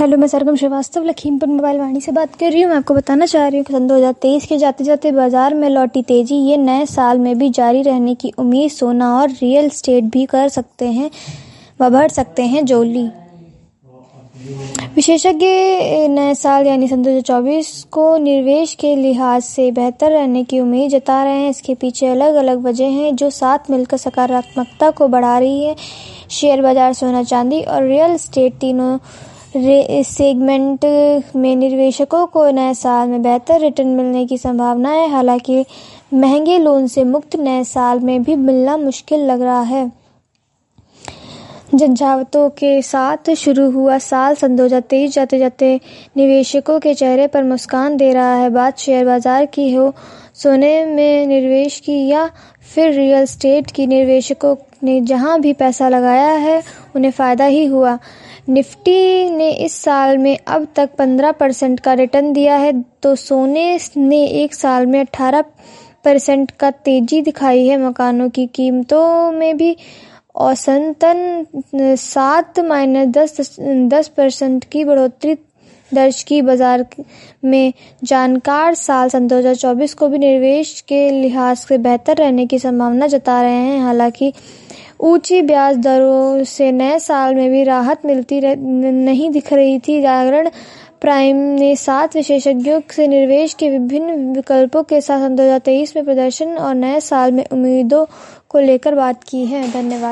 Hello, मैं Sargam Srivastava Lakhimpur mobile Vani से बात कर रही हूँ। मैं आपको बताना चाह रही हूँ कि सन 2023 के जाते जाते बाजार में लौटी तेजी ये नए साल में भी जारी रहने की उम्मीद। सोना और रियल एस्टेट भी कर सकते हैं व बढ़ सकते हैं जोली। विशेषज्ञ नए साल यानी सन 2024 को निवेश के लिहाज से बेहतर रहने की उम्मीद जता रहे हैं। इसके पीछे अलग अलग वजह हैं जो साथ मिलकर सकारात्मकता को बढ़ा रही है। शेयर बाजार, सोना चांदी और रियल एस्टेट तीनों सेगमेंट में निवेशकों को नए साल में बेहतर रिटर्न मिलने की संभावना है। हालांकि महंगे लोन से मुक्त नए साल में भी मिलना मुश्किल लग रहा है। झंझावातों के साथ शुरू हुआ साल सन 2023 जाते जाते निवेशकों के चेहरे पर मुस्कान दे रहा है। बात शेयर बाजार की हो, सोने में निवेश की या फिर रियल एस्टेट की, निवेशकों ने जहां भी पैसा लगाया है उन्हें फ़ायदा ही हुआ। निफ्टी ने इस साल में अब तक 15% का रिटर्न दिया है, तो सोने ने एक साल में 18% का तेजी दिखाई है। मकानों की कीमतों में भी औसतन 7-10% की बढ़ोतरी दर्ज की। बाजार में जानकार साल सन 2024 को भी निवेश के लिहाज से बेहतर रहने की संभावना जता रहे हैं। हालांकि ऊंची ब्याज दरों से नए साल में भी राहत मिलती नहीं दिख रही थी। जागरण प्राइम ने 7 विशेषज्ञों से निवेश के विभिन्न विकल्पों के साथ सन 2023 में प्रदर्शन और नए साल में उम्मीदों को लेकर बात की है। धन्यवाद।